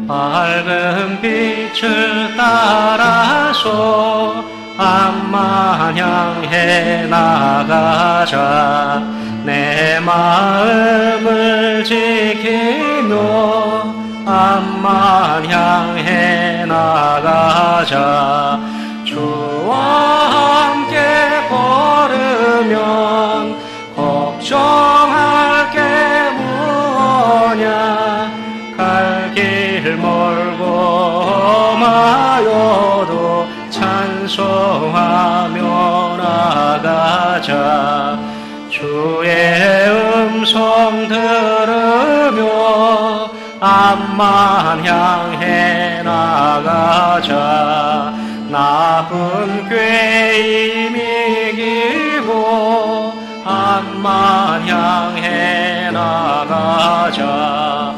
밝은 빛을 따라서 암만 향해 나가자. 내 마음을 지키며 암만 향해 나가자. 주와 함께 걸으면 걱정할 게 무엇냐. 갈 길 멀고 마여도 찬송하며 나가자. 주의 음성 들으며 암만 향해 나가자. 나쁜 꾀 이미 이기고 암만 향해 나가자.